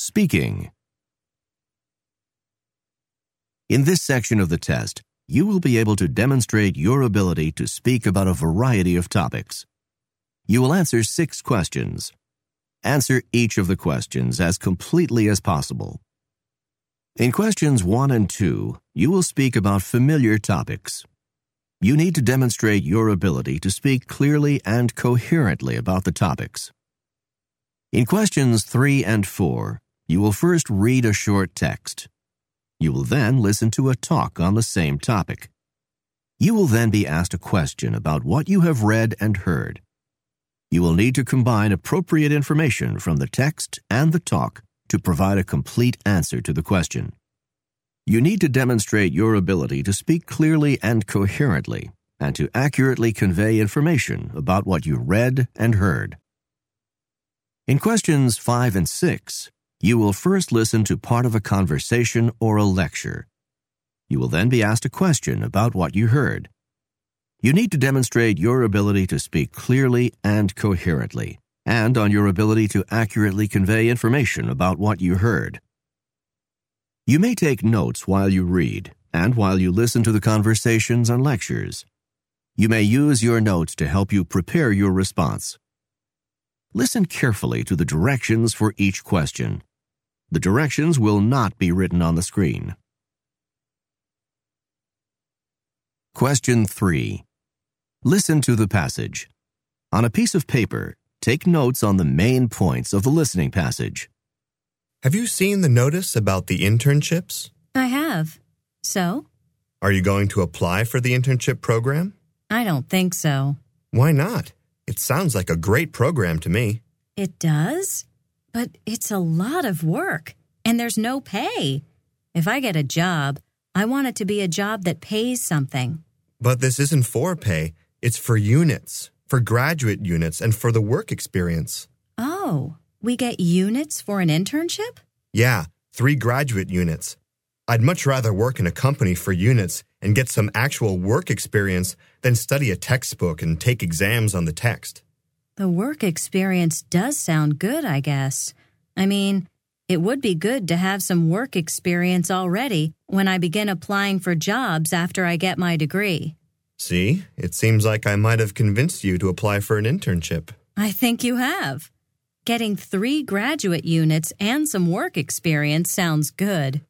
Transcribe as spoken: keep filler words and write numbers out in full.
Speaking. In this section of the test, you will be able to demonstrate your ability to speak about a variety of topics. You will answer six questions. Answer each of the questions as completely as possible. In questions one and two, you will speak about familiar topics. You need to demonstrate your ability to speak clearly and coherently about the topics. In questions three and four, you will first read a short text. You will then listen to a talk on the same topic. You will then be asked a question about what you have read and heard. You will need to combine appropriate information from the text and the talk to provide a complete answer to the question. You need to demonstrate your ability to speak clearly and coherently and to accurately convey information about what you read and heard. In questions five and six, you will first listen to part of a conversation or a lecture. You will then be asked a question about what you heard. You need to demonstrate your ability to speak clearly and coherently, and on your ability to accurately convey information about what you heard. You may take notes while you read and while you listen to the conversations and lectures. You may use your notes to help you prepare your response. Listen carefully to the directions for each question. The directions will not be written on the screen. Question three. Listen to the passage. On a piece of paper, take notes on the main points of the listening passage. Have you seen the notice about the internships? I have. So? Are you going to apply for the internship program? I don't think so. Why not? It sounds like a great program to me. It does? But it's a lot of work, and there's no pay. If I get a job, I want it to be a job that pays something. But this isn't for pay. It's for units, for graduate units, and for the work experience. Oh, we get units for an internship? Yeah, three graduate units. I'd much rather work in a company for units and get some actual work experience than study a textbook and take exams on the text. The work experience does sound good, I guess. I mean, it would be good to have some work experience already when I begin applying for jobs after I get my degree. See, it seems like I might have convinced you to apply for an internship. I think you have. Getting three graduate units and some work experience sounds good.